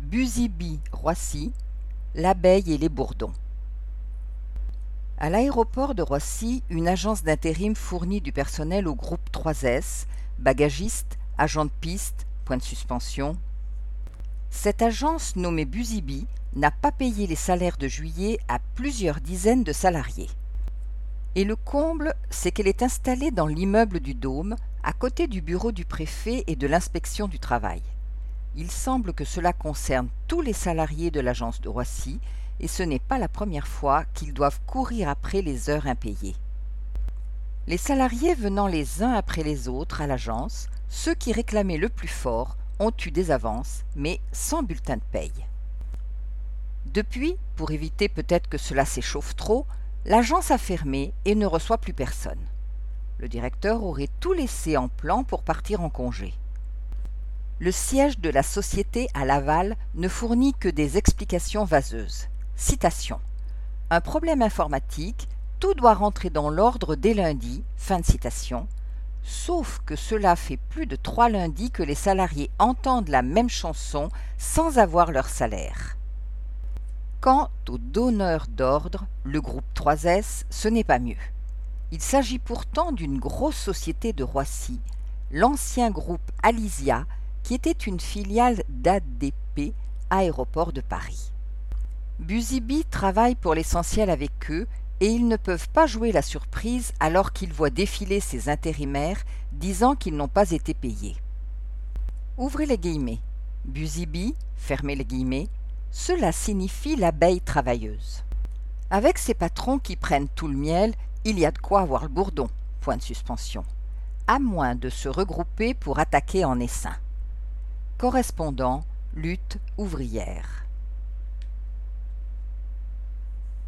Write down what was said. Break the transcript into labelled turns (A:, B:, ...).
A: Buzibi-Roissy, l'abeille et les bourdons. À l'aéroport de Roissy, une agence d'intérim fournit du personnel au groupe 3S, bagagistes, agents de piste, point de suspension. Cette agence nommée Buzibi n'a pas payé les salaires de juillet à plusieurs dizaines de salariés. Et le comble, c'est qu'elle est installée dans l'immeuble du Dôme, à côté du bureau du préfet et de l'inspection du travail. Il semble que cela concerne tous les salariés de l'agence de Roissy, et ce n'est pas la première fois qu'ils doivent courir après les heures impayées. Les salariés venant les uns après les autres à l'agence, ceux qui réclamaient le plus fort ont eu des avances, mais sans bulletin de paye. Depuis, pour éviter peut-être que cela s'échauffe trop, l'agence a fermé et ne reçoit plus personne. Le directeur aurait tout laissé en plan pour partir en congé. Le siège de la société à Laval ne fournit que des explications vaseuses. Citation. Un problème informatique, tout doit rentrer dans l'ordre dès lundi, fin de citation, sauf que cela fait plus de 3 lundis que les salariés entendent la même chanson sans avoir leur salaire. Quant au donneur d'ordre, le groupe 3S, ce n'est pas mieux. Il s'agit pourtant d'une grosse société de Roissy, l'ancien groupe Alysia, qui était une filiale d'ADP, Aéroport de Paris. Buzibi travaille pour l'essentiel avec eux et ils ne peuvent pas jouer la surprise alors qu'ils voient défiler ces intérimaires disant qu'ils n'ont pas été payés. Ouvrez les guillemets. Buzibi, fermez les guillemets, cela signifie l'abeille travailleuse. Avec ces patrons qui prennent tout le miel, il y a de quoi avoir le bourdon, point de suspension, à moins de se regrouper pour attaquer en essaim. Correspondant, lutte ouvrière.